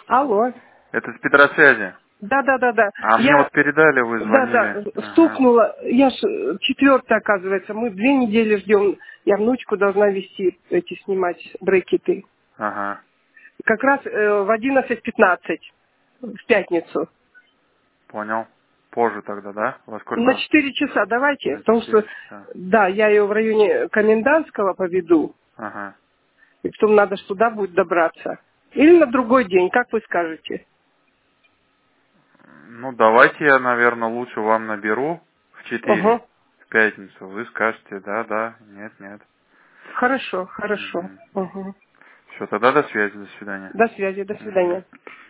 Алло. Это с Петросвязи. Да. А мне Я, вот передали, вы звонили. да, Ага. стукнула. Я ж четвертая, оказывается. Мы 2 недели ждем. Я внучку должна вести, снимать брекеты. Ага. Как раз в 11:15 в пятницу. Понял. Позже тогда, да? Во На сколько? 4 часа давайте, На потому что, 4 часа. да, я ее в районе Комендантского поведу, Ага. и потом надо ж туда будет добраться. Или на другой день, как вы скажете? Ну, давайте я, наверное, лучше вам наберу в 4 Ага. в пятницу. Вы скажете, да, нет. Хорошо. Угу. Ага. Все, тогда до связи, до свидания. До связи, до Угу. свидания.